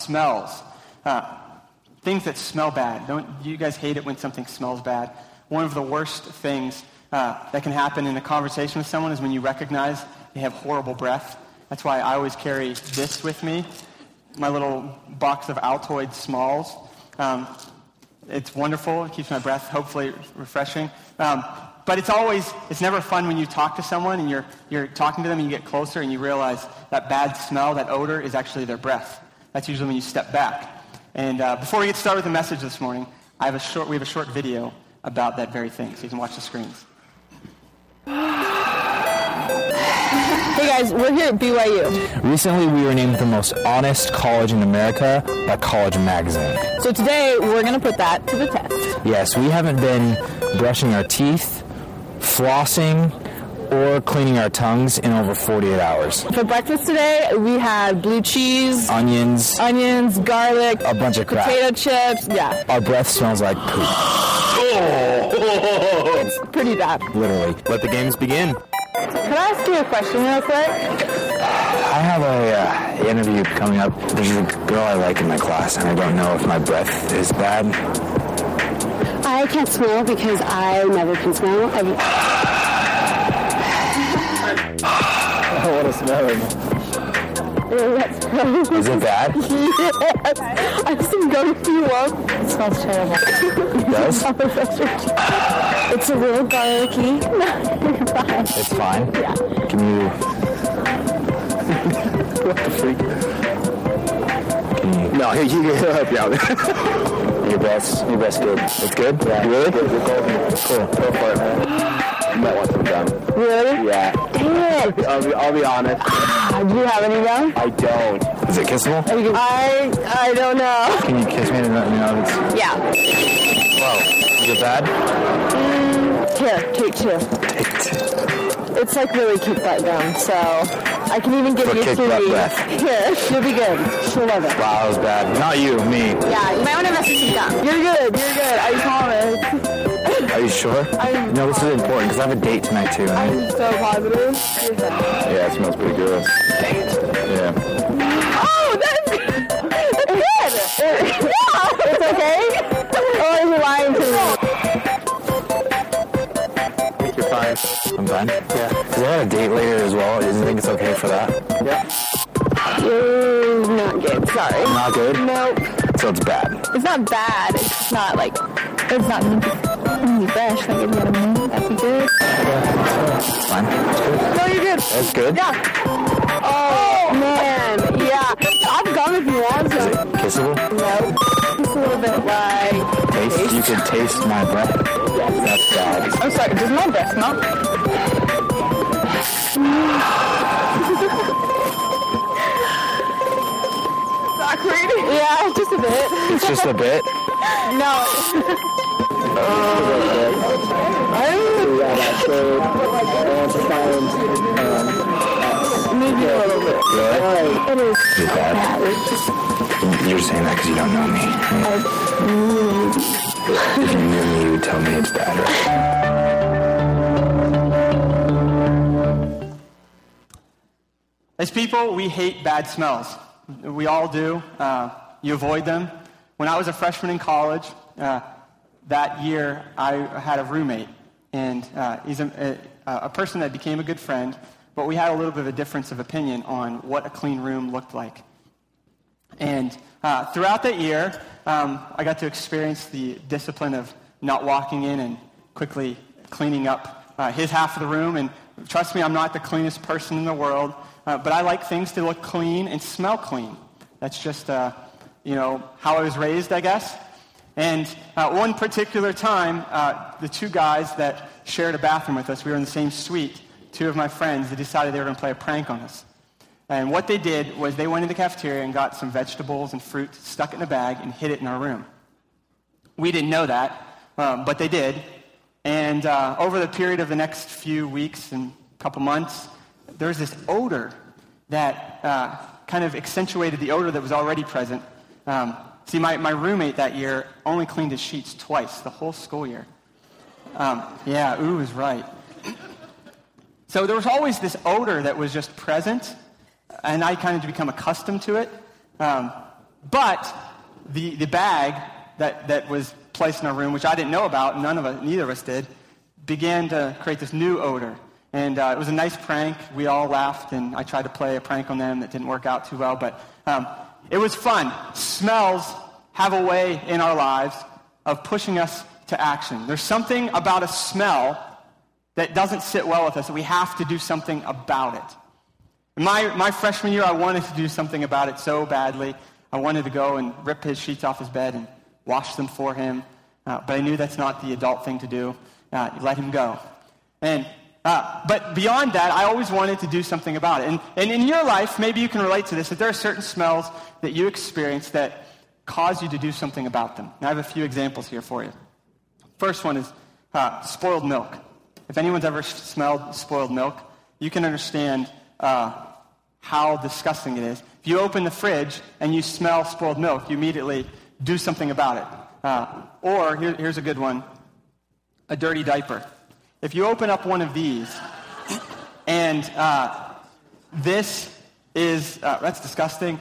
Smells. Things that smell bad. Don't you guys hate it when something smells bad? One of the worst things that can happen in a conversation with someone is when you recognize they have horrible breath. That's why I always carry this with me, my little box of Altoid Smalls. It's wonderful. It keeps my breath hopefully refreshing. But it's never fun when you talk to someone and you're talking to them and you get closer and you realize that bad smell, that odor, is actually their breath. That's usually when you step back. And before we get started with the message this morning, we have a short video about that very thing, so you can watch the screens. Hey guys, we're here at BYU. Recently, we were named the most honest college in America by College Magazine. So today, we're going to put that to the test. Yes, we haven't been brushing our teeth, flossing, or cleaning our tongues in over 48 hours. For breakfast today, we had blue cheese, Onions, garlic, a bunch of crap. potato chips, yeah. Our breath smells like poop. It's pretty bad. Literally. Let the games begin. Can I ask you a question real quick? I have a interview coming up. There's a girl I like in my class, and I don't know if my breath is bad. I can't smell because I never can smell. What a smell. That's gross. Is it bad? Yes. I just go to you up. It smells terrible. It does? It's a little garlicky. No, you're fine. It's fine? Yeah. Can you... What the freak? Can you... No, he'll help you out. Your breath's good. It's good? Yeah. Really? Good. Cool. Go for it, man. You might want some gum. Really? Yeah. Dang it. I'll be honest. Do you have any gum? I don't. Is it kissable? I don't know. Can you kiss me and let me know if it's... Yeah. Whoa. Is it bad? Here, take two. Take two. It's like really kick butt gum, so I can even give For you kick three. butt breath. Here, you'll be good. She'll love it. Wow, that was bad. Not you, me. Yeah, you might want to mess with some gum. You're good. I promise. Are you sure? No, this is important because I have a date tonight too. I'm so positive. You're fine. Yeah, it smells pretty good. Dang it. Yeah. Oh, that's good. Yeah, it's okay. Oh, you're lying to me. I think you're fine. I'm fine? Yeah. Because I have a date later as well. Do you think it's okay for that? Yeah. Not good, sorry. Not good? Nope. So it's bad. It's not bad. It's just not like, it's not fresh. Like, if you know what I mean, that'd be good. It's fine. It's good. No, you're good. That's good? Yeah. Oh, man. Yeah. I've gum if you want Is it some. kissable? Nope. Just a little bit like... Taste? You could taste my breath? That's bad. I'm sorry, does my breath smell? Awkward. Yeah, just a bit. It's just a bit? No. Maybe a little bit. Really? It is. Is it bad? It's just... You're saying that because you don't know me. If you knew me, you would tell me it's bad, right? As people, we hate bad smells. We all do. You avoid them. When I was a freshman in college, that year I had a roommate, and he's a person that became a good friend, but we had a little bit of a difference of opinion on what a clean room looked like. And throughout that year, I got to experience the discipline of not walking in and quickly cleaning up his half of the room. And trust me, I'm not the cleanest person in the world, but I like things to look clean and smell clean. That's just, how I was raised, I guess. And one particular time, the two guys that shared a bathroom with us, we were in the same suite, two of my friends, they decided they were going to play a prank on us. And what they did was they went in the cafeteria and got some vegetables and fruit, stuck it in a bag, and hid it in our room. We didn't know that, but they did. And over the period of the next few weeks and couple months, there was this odor that kind of accentuated the odor that was already present. See, my roommate that year only cleaned his sheets twice the whole school year. Ooh is right. So there was always this odor that was just present, and I kind of become accustomed to it. But the bag that was placed in our room, which I didn't know about, neither of us did, began to create this new odor. And it was a nice prank. We all laughed, and I tried to play a prank on them that didn't work out too well. But it was fun. Smells have a way in our lives of pushing us to action. There's something about a smell that doesn't sit well with us, that we have to do something about it. In my freshman year, I wanted to do something about it so badly. I wanted to go and rip his sheets off his bed and wash them for him. But I knew that's not the adult thing to do. Let him go. But beyond that, I always wanted to do something about it. And in your life, maybe you can relate to this, that there are certain smells that you experience that cause you to do something about them. And I have a few examples here for you. First one is spoiled milk. If anyone's ever smelled spoiled milk, you can understand how disgusting it is. If you open the fridge and you smell spoiled milk, you immediately do something about it. Or, here's a good one, a dirty diaper. If you open up one of these, and this is, that's disgusting,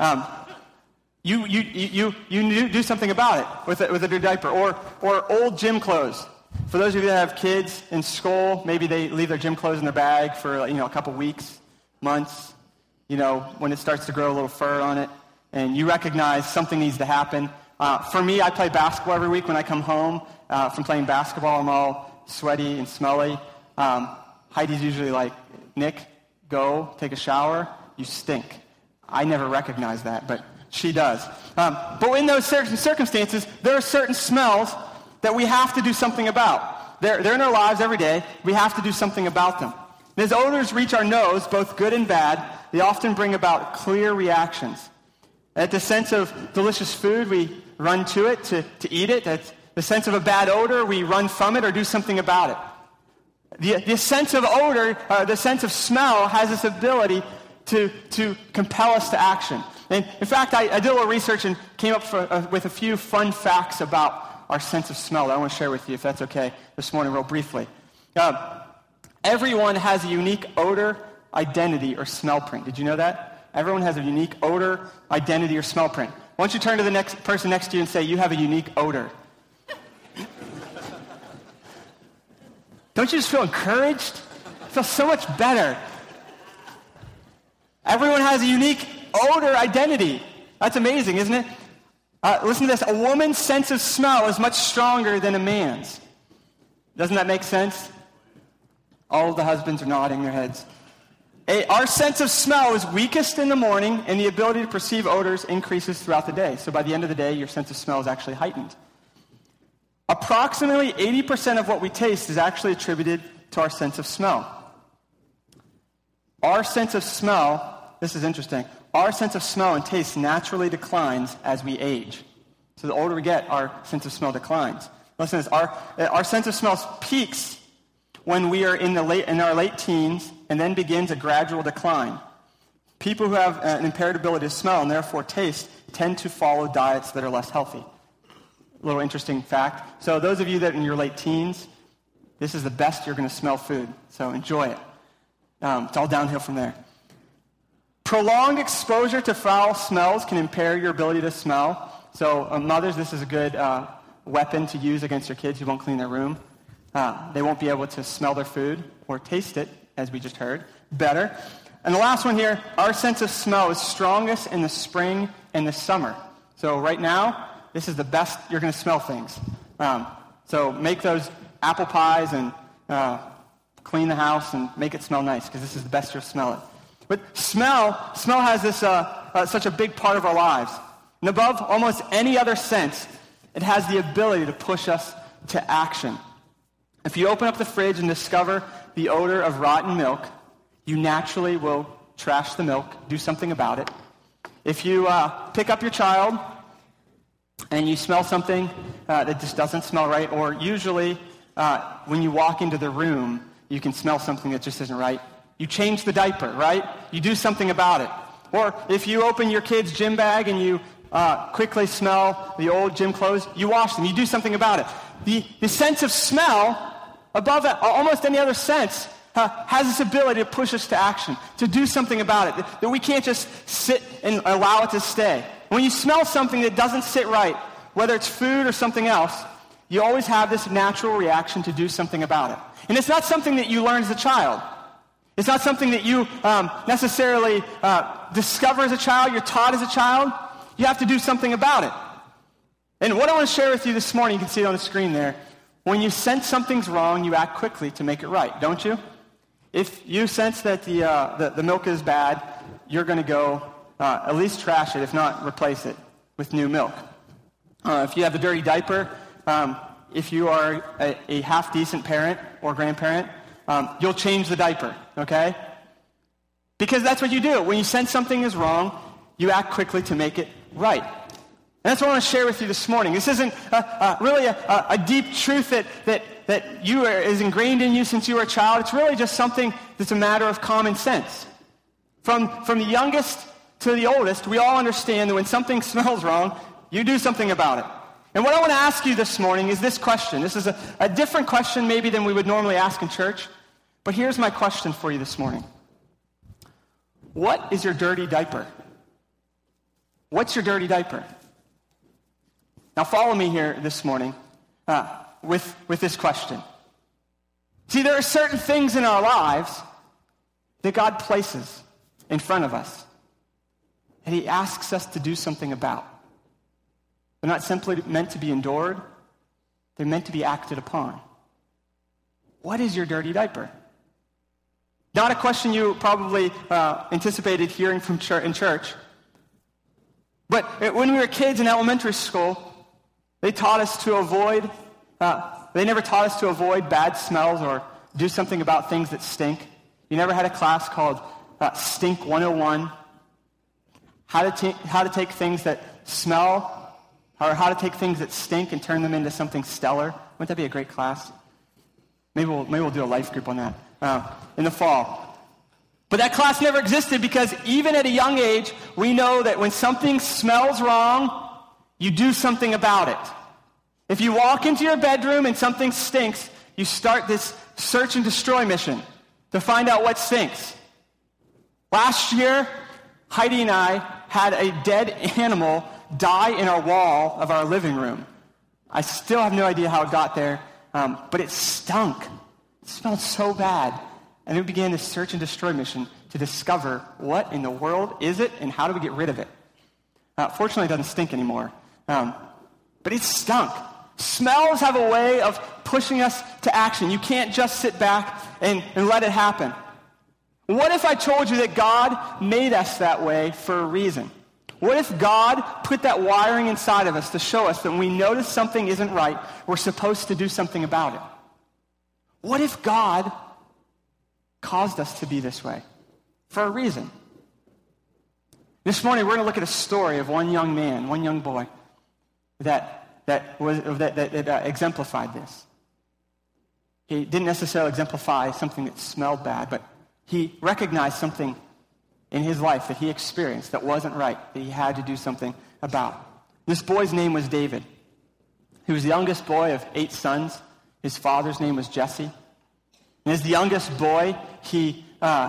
you do something about it with a dirty diaper. Or old gym clothes. For those of you that have kids in school, maybe they leave their gym clothes in their bag for a couple weeks, months, when it starts to grow a little fur on it, and you recognize something needs to happen. For me, I play basketball every week. When I come home from playing basketball, I'm all sweaty and smelly. Heidi's usually like, Nick, go take a shower. You stink. I never recognize that, but she does. But in those certain circumstances, there are certain smells that we have to do something about. They're in our lives every day. We have to do something about them. And as odors reach our nose, both good and bad, they often bring about clear reactions. At the sense of delicious food, we run to it to eat it. At the sense of a bad odor, we run from it or do something about it. The sense of odor, the sense of smell, has this ability to compel us to action. And in fact, I did a little research and came up with a few fun facts about our sense of smell that I want to share with you, if that's okay, this morning real briefly. Everyone has a unique odor, identity, or smell print. Did you know that? Everyone has a unique odor, identity, or smell print. Why don't you turn to the next person next to you and say, you have a unique odor. Don't you just feel encouraged? It feels so much better. Everyone has a unique odor identity. That's amazing, isn't it? Listen to this. A woman's sense of smell is much stronger than a man's. Doesn't that make sense? All of the husbands are nodding their heads. Our sense of smell is weakest in the morning, and the ability to perceive odors increases throughout the day. So by the end of the day, your sense of smell is actually heightened. Approximately 80% of what we taste is actually attributed to our sense of smell. Our sense of smell, this is interesting, our sense of smell and taste naturally declines as we age. So the older we get, our sense of smell declines. Listen to this, our sense of smell peaks when we are in our late teens and then begins a gradual decline. People who have an impaired ability to smell and therefore taste tend to follow diets that are less healthy. A little interesting fact. So those of you that are in your late teens, this is the best you're going to smell food. So enjoy it. It's all downhill from there. Prolonged exposure to foul smells can impair your ability to smell. So mothers, this is a good weapon to use against your kids who won't clean their room. They won't be able to smell their food or taste it, as we just heard, better. And the last one here, our sense of smell is strongest in the spring and the summer. So right now, this is the best you're going to smell things. So make those apple pies and clean the house and make it smell nice, because this is the best you'll smell it. But smell has this such a big part of our lives. And above almost any other sense, it has the ability to push us to action. If you open up the fridge and discover the odor of rotten milk, you naturally will trash the milk, do something about it. If you pick up your child and you smell something that just doesn't smell right, or usually when you walk into the room, you can smell something that just isn't right, you change the diaper, right? You do something about it. Or if you open your kid's gym bag and you quickly smell the old gym clothes, you wash them. You do something about it. The sense of smell, above almost any other sense, has this ability to push us to action, to do something about it, that we can't just sit and allow it to stay. When you smell something that doesn't sit right, whether it's food or something else, you always have this natural reaction to do something about it. And it's not something that you learn as a child. It's not something that you necessarily discover as a child, you're taught as a child. You have to do something about it. And what I want to share with you this morning, you can see it on the screen there, when you sense something's wrong, you act quickly to make it right, don't you? If you sense that the milk is bad, you're going to go at least trash it, if not replace it with new milk. If you have a dirty diaper, if you are a half-decent parent or grandparent, you'll change the diaper, okay? Because that's what you do. When you sense something is wrong, you act quickly to make it right. And that's what I want to share with you this morning. This isn't really a deep truth that is ingrained in you since you were a child. It's really just something that's a matter of common sense. From the youngest to the oldest, we all understand that when something smells wrong, you do something about it. And what I want to ask you this morning is this question. This is a different question maybe than we would normally ask in church. But here's my question for you this morning. What is your dirty diaper? What's your dirty diaper? Now follow me here this morning with this question. See, there are certain things in our lives that God places in front of us and he asks us to do something about. They're not simply meant to be endured. They're meant to be acted upon. What is your dirty diaper? Not a question you probably anticipated hearing from in church. But when we were kids in elementary school, they taught us to avoid, they never taught us to avoid bad smells or do something about things that stink. You never had a class called Stink 101, how to take things that smell, or how to take things that stink and turn them into something stellar. Wouldn't that be a great class? Maybe we'll do a life group on that in the fall. But that class never existed because even at a young age, we know that when something smells wrong, you do something about it. If you walk into your bedroom and something stinks, you start this search and destroy mission to find out what stinks. Last year, Heidi and I had a dead animal die in our wall of our living room. I still have no idea how it got there, but it stunk. It smelled so bad. And we began this search and destroy mission to discover what in the world is it and how do we get rid of it. Fortunately, it doesn't stink anymore. But it stunk. Smells have a way of pushing us to action. You can't just sit back and let it happen. What if I told you that God made us that way for a reason? What if God put that wiring inside of us to show us that when we notice something isn't right, we're supposed to do something about it? What if God caused us to be this way for a reason? This morning we're going to look at a story of one young man, one young boy that exemplified this. He didn't necessarily exemplify something that smelled bad, but he recognized something in his life that he experienced that wasn't right, that he had to do something about. This boy's name was David. He was the youngest boy of 8 sons. His father's name was Jesse. And as the youngest boy, he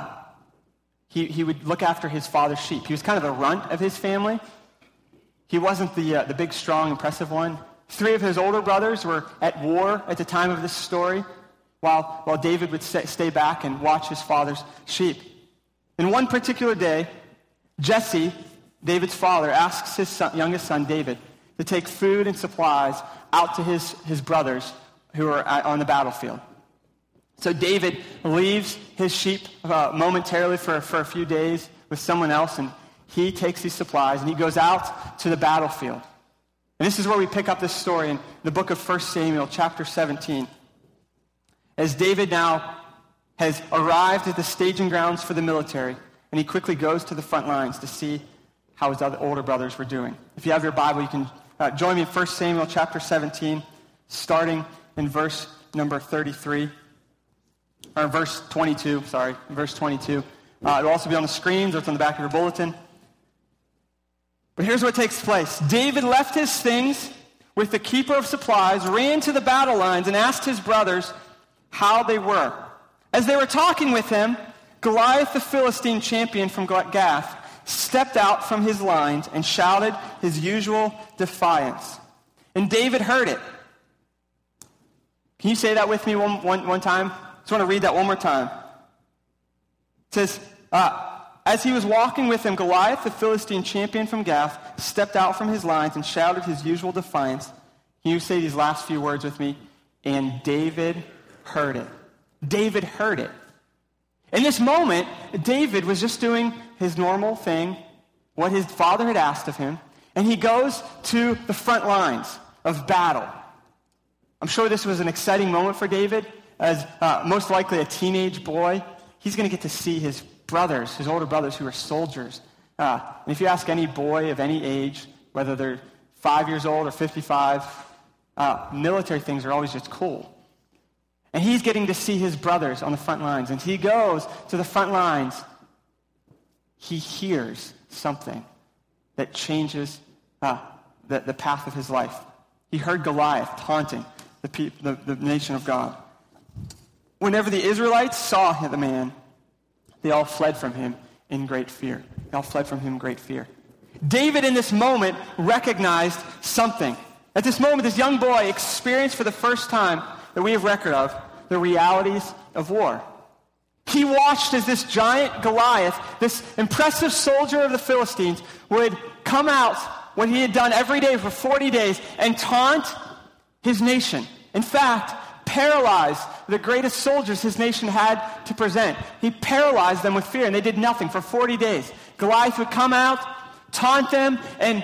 would look after his father's sheep. He was kind of the runt of his family. He wasn't the big, strong, impressive one. 3 of his older brothers were at war at the time of this story, while David would stay back and watch his father's sheep. And one particular day, Jesse, David's father, asks his youngest son, David, to take food and supplies out to his brothers who are on the battlefield. So David leaves his sheep momentarily for a few days with someone else, and he takes these supplies, and he goes out to the battlefield. And this is where we pick up this story in the book of 1 Samuel, chapter 17. As David now has arrived at the staging grounds for the military, and he quickly goes to the front lines to see how his other older brothers were doing. If you have your Bible, you can join me in 1 Samuel chapter 17, starting in verse number 33, or verse 22, verse 22. It'll also be on the screens, or it's on the back of your bulletin. But here's what takes place. David left his things with the keeper of supplies, ran to the battle lines, and asked his brothers how they were. As they were talking with him, Goliath, the Philistine champion from Gath, stepped out from his lines and shouted his usual defiance. And David heard it. Can you say that with me one time? I just want to read that one more time. It says, as he was walking with him, Goliath, the Philistine champion from Gath, stepped out from his lines and shouted his usual defiance. Can you say these last few words with me? And David heard it. David heard it. In this moment, David was just doing his normal thing, what his father had asked of him, and he goes to the front lines of battle. I'm sure this was an exciting moment for David, as most likely a teenage boy. He's going to get to see his brothers, his older brothers who are soldiers. And if you ask any boy of any age, whether they're 5 years old or 55, military things are always just cool. And he's getting to see his brothers on the front lines. And he goes to the front lines. He hears something that changes the path of his life. He heard Goliath taunting the nation of God. Whenever the Israelites saw the man, they all fled from him in great fear. They all fled from him in great fear. David, in this moment, recognized something. At this moment, this young boy experienced for the first time that we have record of the realities of war. He watched as this giant Goliath, this impressive soldier of the Philistines, would come out, what he had done every day for 40 days, and taunt his nation. In fact, paralyzed the greatest soldiers his nation had to present. He paralyzed them with fear, and they did nothing for 40 days. Goliath would come out, taunt them, and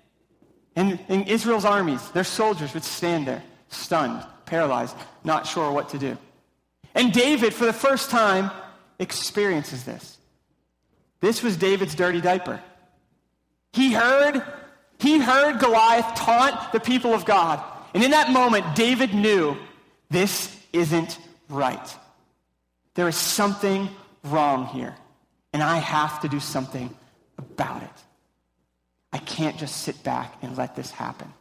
Israel's armies, their soldiers, would stand there, stunned, paralyzed, not sure what to do. And David, for the first time, experiences this. This was David's dirty diaper. He heard Goliath taunt the people of God. And in that moment, David knew this isn't right. There is something wrong here, and I have to do something about it. I can't just sit back and let this happen.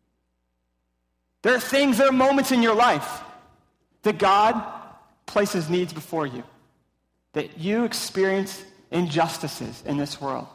There are moments in your life that God places needs before you, that you experience injustices in this world.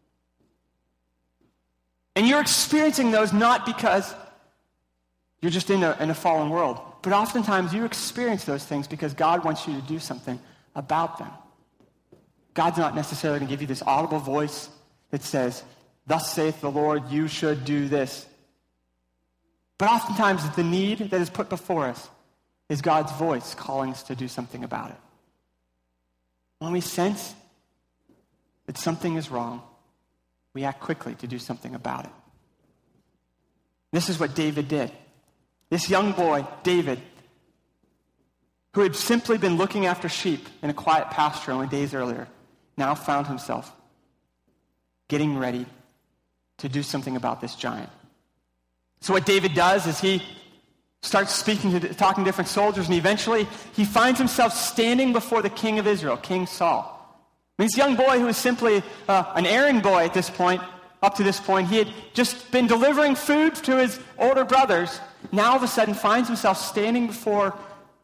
And you're experiencing those not because you're just in a fallen world, but oftentimes you experience those things because God wants you to do something about them. God's not necessarily going to give you this audible voice that says, "Thus saith the Lord, you should do this." But oftentimes the need that is put before us is God's voice calling us to do something about it. When we sense that something is wrong, we act quickly to do something about it. This is what David did. This young boy, David, who had simply been looking after sheep in a quiet pasture only days earlier, now found himself getting ready to do something about this giant. So what David does is he starts talking to different soldiers, and eventually he finds himself standing before the king of Israel, King Saul. This young boy who was simply an errand boy at this point, up to this point, he had just been delivering food to his older brothers, now all of a sudden finds himself standing before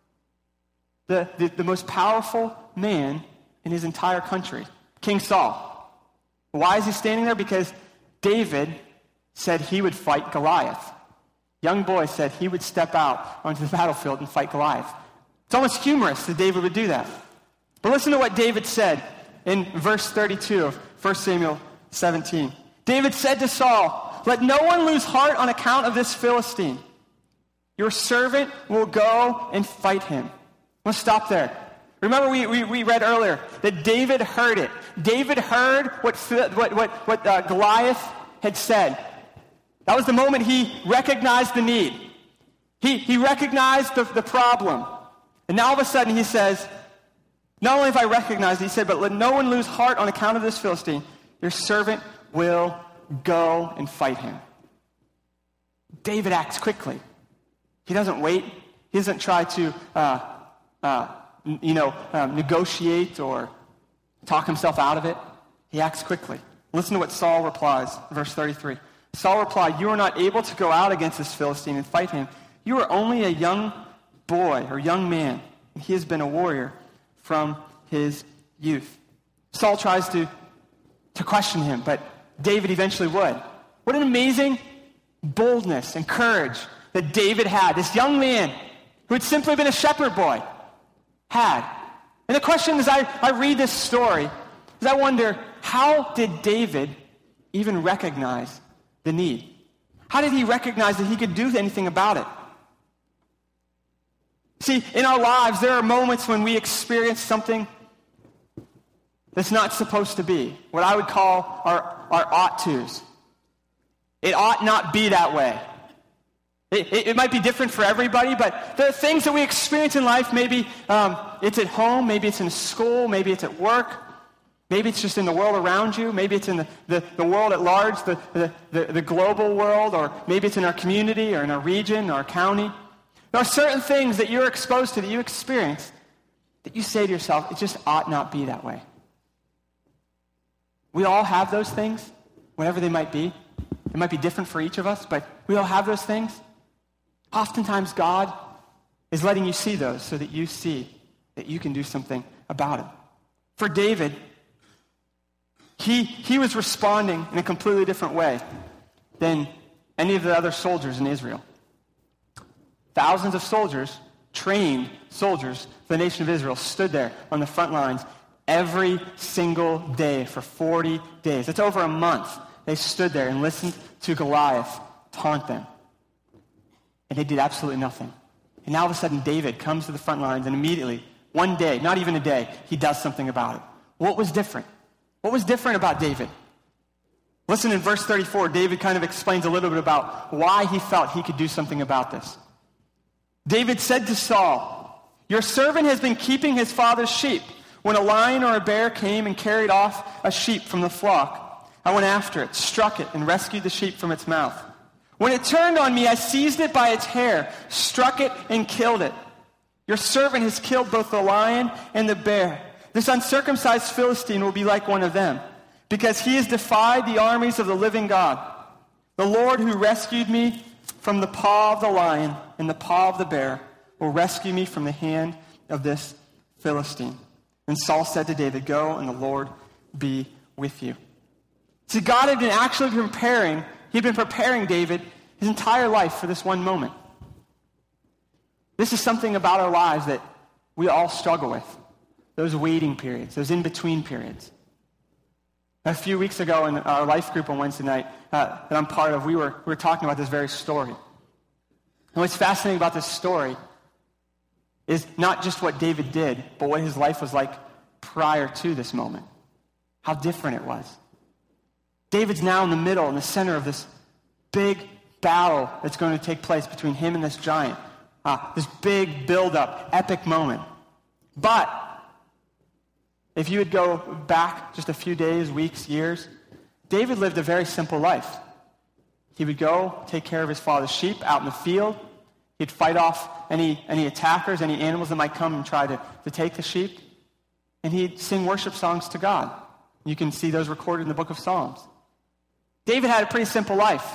the most powerful man in his entire country, King Saul. Why is he standing there? Because David said he would fight Goliath. Young boy said he would step out onto the battlefield and fight Goliath. It's almost humorous that David would do that. But listen to what David said in verse 32 of 1 Samuel 17. David said to Saul, "Let no one lose heart on account of this Philistine. Your servant will go and fight him." Let's stop there. Remember we read earlier that David heard it. David heard what Goliath had said. That was the moment he recognized the need. He recognized the problem. And now all of a sudden he says, not only have I recognized it, he said, "But let no one lose heart on account of this Philistine. Your servant will go and fight him." David acts quickly. He doesn't wait. He doesn't try to negotiate or talk himself out of it. He acts quickly. Listen to what Saul replies, verse 33. Saul replied, "You are not able to go out against this Philistine and fight him. You are only a young boy or young man, and he has been a warrior from his youth." Saul tries to to question him, but David eventually would. What an amazing boldness and courage that David had. This young man who had simply been a shepherd boy had. And the question as I read this story is I wonder, how did David even recognize the need? How did he recognize that he could do anything about it? See, in our lives, there are moments when we experience something that's not supposed to be, what I would call our ought-tos. It ought not be that way. It might be different for everybody, but there are things that we experience in life. Maybe it's at home, maybe it's in school, maybe it's at work, maybe it's just in the world around you, maybe it's in the world at large, the global world, or maybe it's in our community or in our region or our county. There are certain things that you're exposed to, that you experience, that you say to yourself, it just ought not be that way. We all have those things, whatever they might be. It might be different for each of us, but we all have those things. Oftentimes, God is letting you see those so that you see that you can do something about it. For David, he was responding in a completely different way than any of the other soldiers in Israel. Thousands of soldiers, trained soldiers for the nation of Israel, stood there on the front lines every single day for 40 days. That's over a month. They stood there and listened to Goliath taunt them. And they did absolutely nothing. And now all of a sudden David comes to the front lines and immediately, one day, not even a day, he does something about it. What was different? What was different about David? Listen, in verse 34, David kind of explains a little bit about why he felt he could do something about this. David said to Saul, "Your servant has been keeping his father's sheep. When a lion or a bear came and carried off a sheep from the flock, I went after it, struck it, and rescued the sheep from its mouth. When it turned on me, I seized it by its hair, struck it, and killed it. Your servant has killed both the lion and the bear. This uncircumcised Philistine will be like one of them, because he has defied the armies of the living God. The Lord who rescued me from the paw of the lion and the paw of the bear will rescue me from the hand of this Philistine." And Saul said to David, "Go, and the Lord be with you." See, God had been actually preparing, he'd been preparing David his entire life for this one moment. This is something about our lives that we all struggle with. Those waiting periods, those in-between periods. A few weeks ago in our life group on Wednesday night that I'm part of, we were talking about this very story. And what's fascinating about this story is not just what David did, but what his life was like prior to this moment. How different it was. David's now in the middle, in the center of this big battle that's going to take place between him and this giant. This big build-up, epic moment. But if you would go back just a few days, weeks, years, David lived a very simple life. He would go take care of his father's sheep out in the field. He'd fight off any attackers, any animals that might come and try to take the sheep. And he'd sing worship songs to God. You can see those recorded in the book of Psalms. David had a pretty simple life.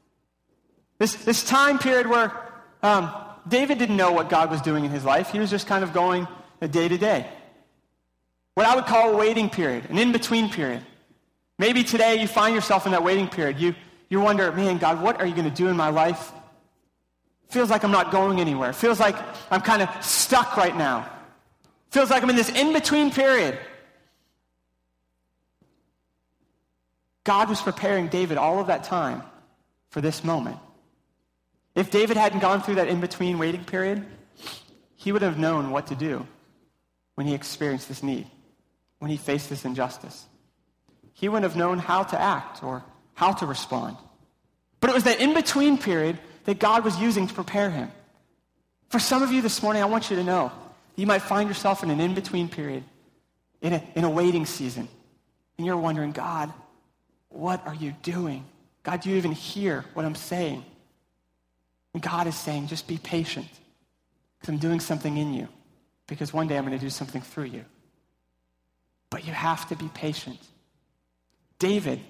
This time period where David didn't know what God was doing in his life. He was just kind of going day to day. What I would call a waiting period, an in-between period. Maybe today you find yourself in that waiting period. You wonder, man, God, what are you going to do in my life? Feels like I'm not going anywhere. Feels like I'm kind of stuck right now. Feels like I'm in this in-between period. God was preparing David all of that time for this moment. If David hadn't gone through that in-between waiting period, he would have known what to do when he experienced this need, when he faced this injustice. He wouldn't have known how to act or how to respond. But it was that in-between period that God was using to prepare him. For some of you this morning, I want you to know you might find yourself in an in-between period, in a waiting season, and you're wondering, God, what are you doing? God, do you even hear what I'm saying? And God is saying, just be patient, because I'm doing something in you, because one day I'm going to do something through you. But you have to be patient. David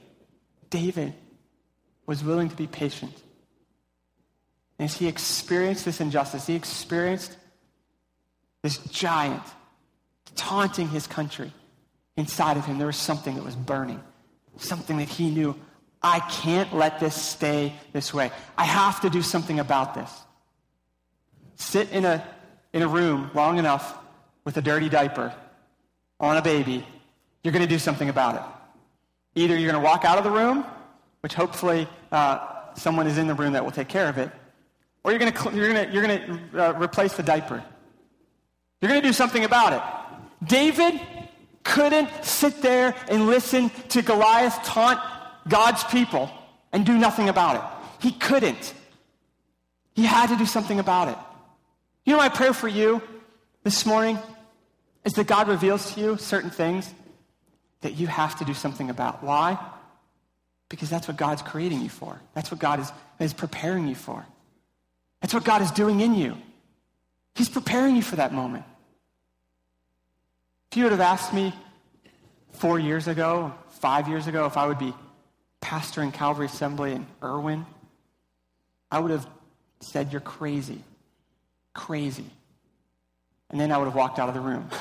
was willing to be patient. And as he experienced this injustice, he experienced this giant taunting his country. Inside of him, there was something that was burning. something that he knew. I can't let this stay this way. I have to do something about this. Sit in a room long enough with a dirty diaper on a baby, you're going to do something about it. Either you're going to walk out of the room, which hopefully someone is in the room that will take care of it, or you're going to replace the diaper. You're going to do something about it. David couldn't sit there and listen to Goliath taunt God's people and do nothing about it. He couldn't. He had to do something about it. You know, my prayer for you this morning is that God reveals to you certain things that you have to do something about. Why? Because that's what God's creating you for. That's what God is preparing you for. That's what God is doing in you. He's preparing you for that moment. If you would have asked me 4 years ago, 5 years ago, if I would be pastor in Calvary Assembly in Irwin, I would have said, you're crazy. Crazy. And then I would have walked out of the room.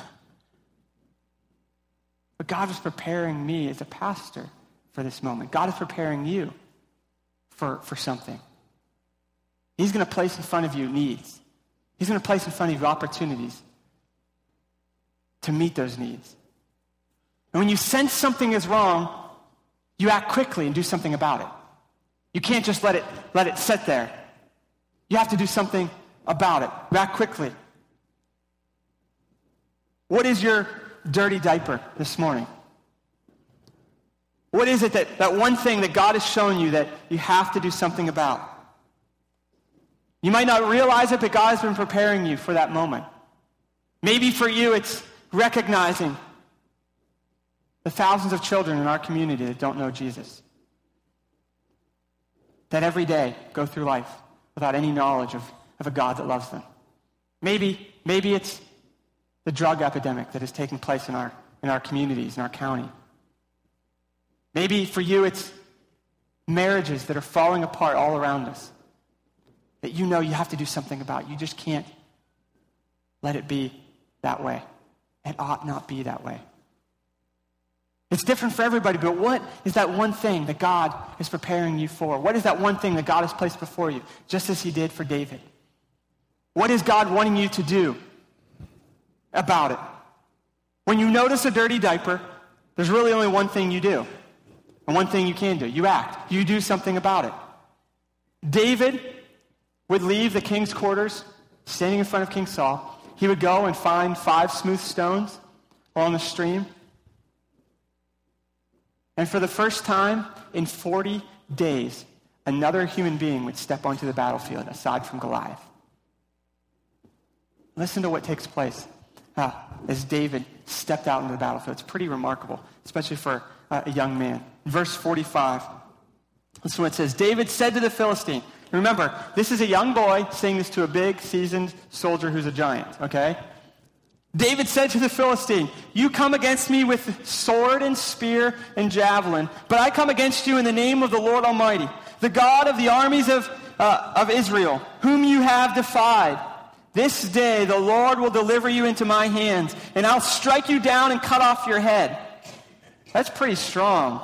But God was preparing me as a pastor for this moment. God is preparing you for something. He's going to place in front of you needs. He's going to place in front of you opportunities to meet those needs. And when you sense something is wrong, you act quickly and do something about it. You can't just let it sit there. You have to do something about it. You act quickly. What is your dirty diaper this morning? What is it that one thing that God has shown you that you have to do something about? You might not realize it, but God has been preparing you for that moment. Maybe for you it's recognizing the thousands of children in our community that don't know Jesus, that every day go through life without any knowledge of a God that loves them. Maybe it's the drug epidemic that is taking place in our communities, in our county. Maybe for you it's marriages that are falling apart all around us, that you know you have to do something about. You just can't let it be that way. It ought not be that way. It's different for everybody, but what is that one thing that God is preparing you for? What is that one thing that God has placed before you, just as he did for David? What is God wanting you to do about it? When you notice a dirty diaper, there's really only one thing you do, and one thing you can do. You act. You do something about it. David would leave the king's quarters, standing in front of King Saul. He would go and find 5 smooth stones along the stream. And for the first time in 40 days, another human being would step onto the battlefield aside from Goliath. Listen to what takes place as David stepped out into the battlefield. It's pretty remarkable, especially for a young man. In verse 45, this is what it says. David said to the Philistine, remember, this is a young boy saying this to a big, seasoned soldier who's a giant, okay? David said to the Philistine, you come against me with sword and spear and javelin, but I come against you in the name of the Lord Almighty, the God of the armies of Israel, whom you have defied. This day the Lord will deliver you into my hands, and I'll strike you down and cut off your head. That's pretty strong.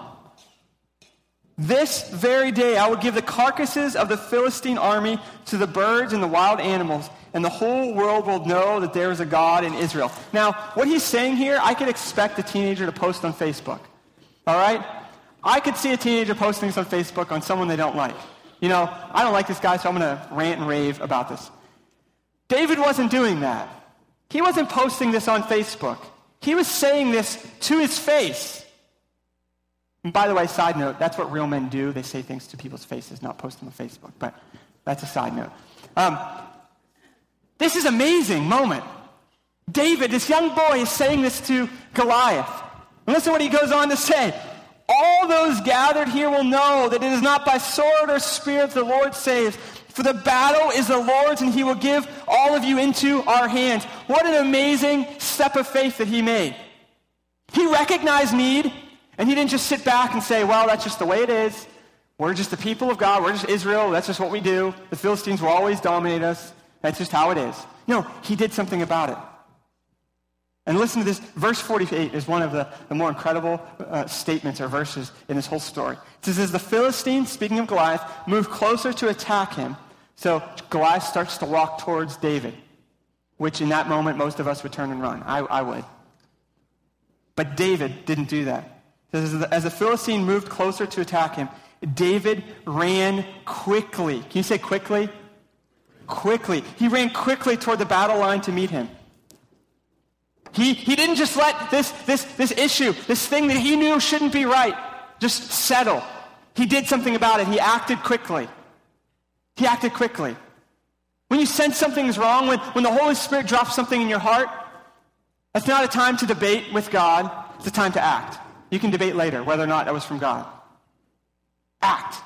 This very day I will give the carcasses of the Philistine army to the birds and the wild animals, and the whole world will know that there is a God in Israel. Now, what he's saying here, I could expect a teenager to post on Facebook. All right? I could see a teenager posting this on Facebook on someone they don't like. You know, I don't like this guy, so I'm going to rant and rave about this. David wasn't doing that. He wasn't posting this on Facebook. He was saying this to his face. And by the way, side note, that's what real men do. They say things to people's faces, not post them on Facebook. But that's a side note. This is an amazing moment. David, this young boy, is saying this to Goliath. And listen to what he goes on to say. All those gathered here will know that it is not by sword or spear that the Lord saves. For the battle is the Lord's, and he will give all of you into our hands. What an amazing step of faith that he made. He recognized need, and he didn't just sit back and say, well, that's just the way it is. We're just the people of God. We're just Israel. That's just what we do. The Philistines will always dominate us. That's just how it is. No, he did something about it. And listen to this. Verse 48 is one of the more incredible statements or verses in this whole story. It says, as the Philistines, speaking of Goliath, moved closer to attack him, so Goliath starts to walk towards David, which in that moment most of us would turn and run. I would. But David didn't do that. It says, as the Philistine moved closer to attack him, David ran quickly. Can you say quickly? Quickly. He ran quickly toward the battle line to meet him. He didn't just let this issue, this thing that he knew shouldn't be right, just settle. He did something about it. He acted quickly. He acted quickly. When you sense something is wrong, when the Holy Spirit drops something in your heart, that's not a time to debate with God. It's a time to act. You can debate later whether or not that was from God. Act.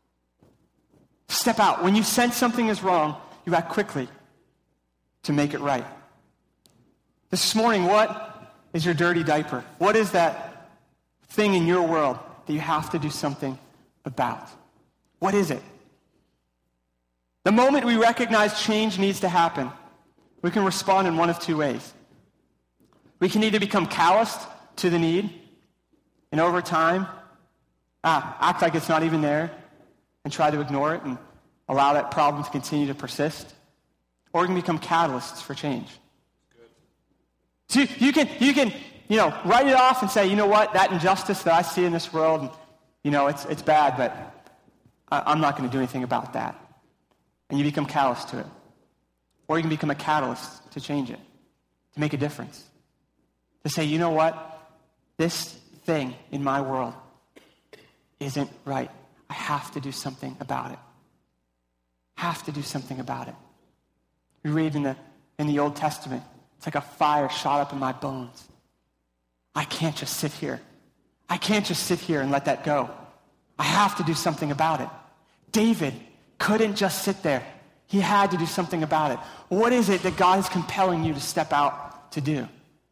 Step out. When you sense something is wrong, you act quickly to make it right. This morning, what is your dirty diaper? What is that thing in your world that you have to do something about? What is it? The moment we recognize change needs to happen, we can respond in one of two ways. We can either become calloused to the need, and over time, act like it's not even there, and try to ignore it and allow that problem to continue to persist, or we can become catalysts for change. So you can write it off and say, you know what, that injustice that I see in this world, it's bad, but I'm not going to do anything about that. And you become callous to it. Or you can become a catalyst to change it, to make a difference. To say, you know what, this thing in my world isn't right. I have to do something about it. Have to do something about it. We read in the Old Testament, it's like a fire shot up in my bones. I can't just sit here. I can't just sit here and let that go. I have to do something about it. David couldn't just sit there. He had to do something about it. What is it that God is compelling you to step out to do?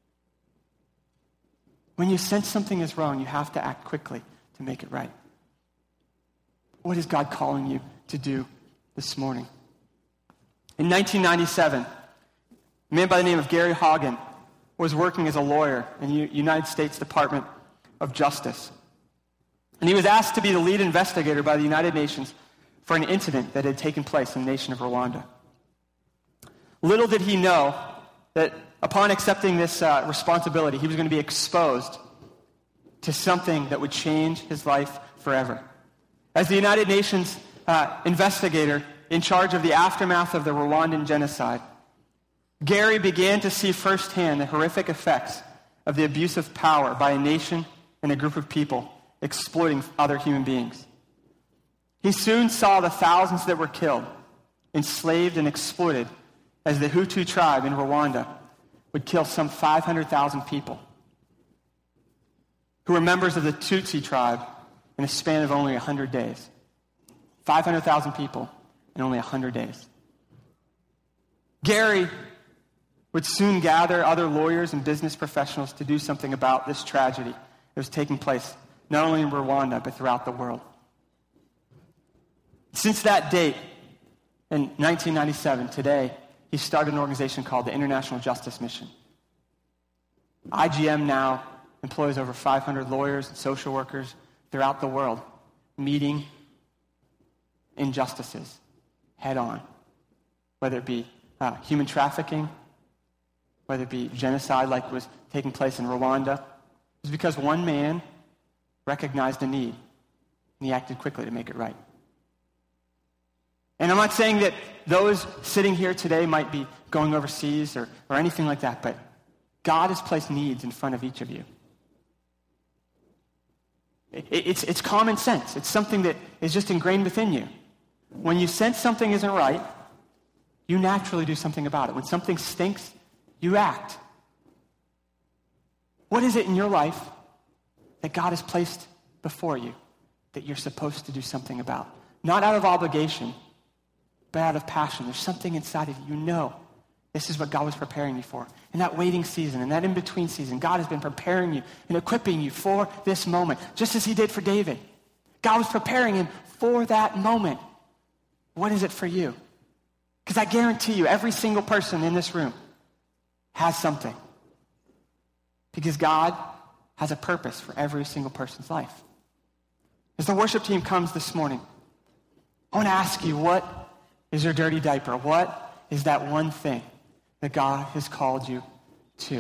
When you sense something is wrong, you have to act quickly to make it right. What is God calling you to do this morning? In 1997, a man by the name of Gary Haugen was working as a lawyer in the United States Department of Justice. And he was asked to be the lead investigator by the United Nations for an incident that had taken place in the nation of Rwanda. Little did he know that upon accepting this responsibility, he was going to be exposed to something that would change his life forever. As the United Nations investigator in charge of the aftermath of the Rwandan genocide, Gary began to see firsthand the horrific effects of the abuse of power by a nation and a group of people exploiting other human beings. He soon saw the thousands that were killed, enslaved and exploited, as the Hutu tribe in Rwanda would kill some 500,000 people who were members of the Tutsi tribe in a span of only 100 days. 500,000 people in only 100 days. Gary would soon gather other lawyers and business professionals to do something about this tragedy that was taking place not only in Rwanda, but throughout the world. Since that date, in 1997, today, he started an organization called the International Justice Mission. IJM now employs over 500 lawyers and social workers throughout the world, meeting injustices head on, whether it be human trafficking, whether it be genocide like was taking place in Rwanda. It was because one man recognized a need, and he acted quickly to make it right. And I'm not saying that those sitting here today might be going overseas or anything like that, but God has placed needs in front of each of you. It's common sense. It's something that is just ingrained within you. When you sense something isn't right, you naturally do something about it. When something stinks, you act. What is it in your life that God has placed before you that you're supposed to do something about? Not out of obligation, but out of passion. There's something inside of you. You know this is what God was preparing you for. In that waiting season, in that in-between season, God has been preparing you and equipping you for this moment, just as he did for David. God was preparing him for that moment. What is it for you? Because I guarantee you, every single person in this room has something. Because God has a purpose for every single person's life. As the worship team comes this morning, I want to ask you, what is your dirty diaper? What is that one thing that God has called you to?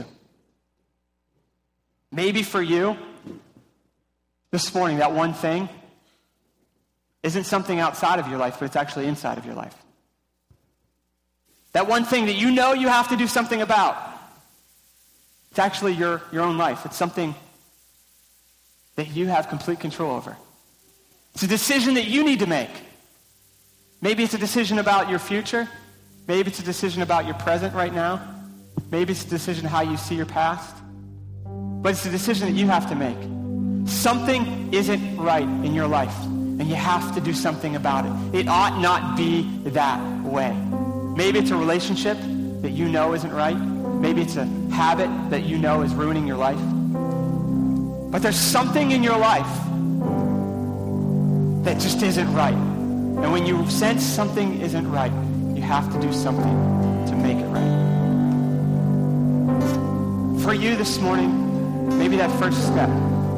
Maybe for you, this morning, that one thing isn't something outside of your life, but it's actually inside of your life. That one thing that you know you have to do something about, it's actually your own life. It's something that you have complete control over. It's a decision that you need to make. Maybe it's a decision about your future. Maybe it's a decision about your present right now. Maybe it's a decision how you see your past. But it's a decision that you have to make. Something isn't right in your life, and you have to do something about it. It ought not be that way. Maybe it's a relationship that you know isn't right. Maybe it's a habit that you know is ruining your life. But there's something in your life that just isn't right. And when you sense something isn't right, you have to do something to make it right. For you this morning, maybe that first step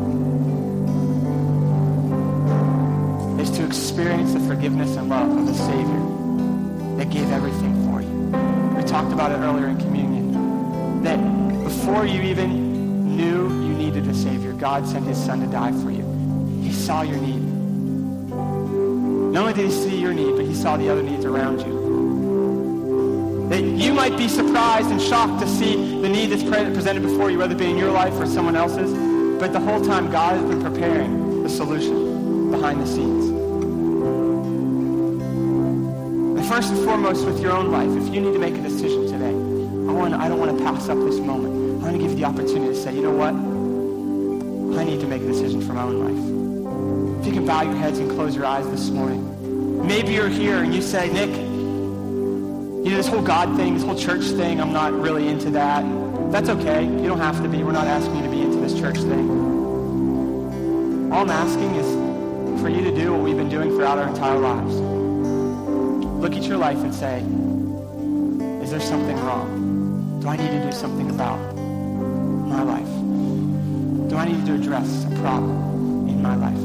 is to experience the forgiveness and love of the Savior that gave everything for you. We talked about it earlier in communion, that before you even knew you needed a Savior, God sent his Son to die for you. He saw your need. Not only did he see your need, but he saw the other needs around you. That you might be surprised and shocked to see the need that's presented before you, whether it be in your life or someone else's, but the whole time God has been preparing the solution behind the scenes. And first and foremost, with your own life, if you need to make a decision today, I don't want to pass up this moment. I want to give you the opportunity to say, you know what? I need to make a decision for my own life. If you can bow your heads and close your eyes this morning. Maybe you're here and you say, Nick, you know, this whole God thing, this whole church thing, I'm not really into that. That's okay. You don't have to be. We're not asking you to be into this church thing. All I'm asking is for you to do what we've been doing throughout our entire lives. Look at your life and say, is there something wrong? Do I need to do something about my life? Do I need to address a problem in my life?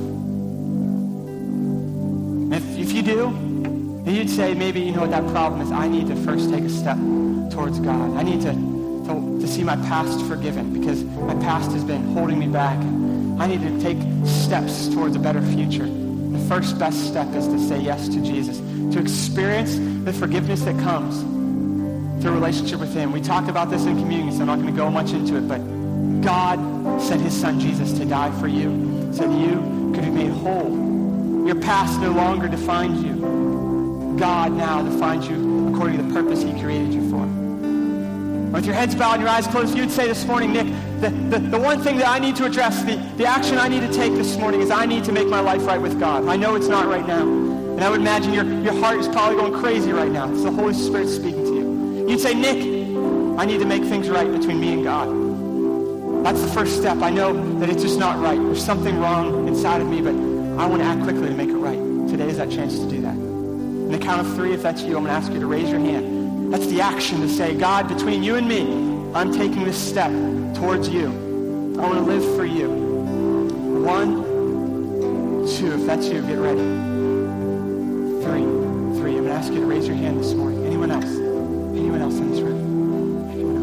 If you do, then you'd say, maybe you know what that problem is. I need to first take a step towards God. I need to see my past forgiven because my past has been holding me back. I need to take steps towards a better future. The first best step is to say yes to Jesus, to experience the forgiveness that comes through a relationship with him. We talked about this in communion, so I'm not going to go much into it, but God sent his Son Jesus to die for you so that you could be made whole. Your past no longer defines you. God now defines you according to the purpose he created you for. With your heads bowed and your eyes closed, you'd say this morning, Nick, the one thing that I need to address, the action I need to take this morning is I need to make my life right with God. I know it's not right now. And I would imagine your heart is probably going crazy right now. It's the Holy Spirit speaking to you. You'd say, Nick, I need to make things right between me and God. That's the first step. I know that it's just not right. There's something wrong inside of me, but I want to act quickly to make it right. Today is that chance to do that. On the count of 3, if that's you, I'm going to ask you to raise your hand. That's the action to say, God, between you and me, I'm taking this step towards you. I want to live for you. 1, 2, if that's you, get ready. 3. I'm going to ask you to raise your hand this morning. Anyone else? Anyone else in this room? Anyone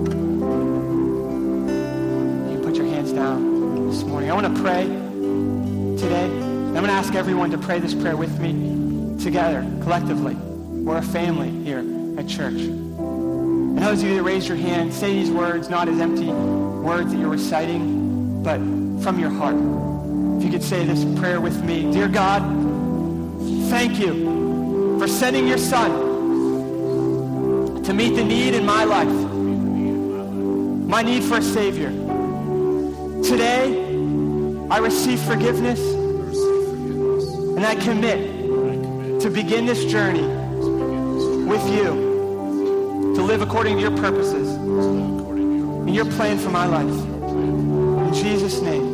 else? You can put your hands down this morning. I want to pray today. I'm going to ask everyone to pray this prayer with me together, collectively. We're a family here at church. And those of you that raise your hand, say these words not as empty words that you're reciting, but from your heart. If you could say this prayer with me. Dear God, thank you for sending your Son to meet the need in my life, my need for a Savior. Today, I receive forgiveness, and I commit to begin this journey with you, to live according to your purposes and your plan for my life. In Jesus' name.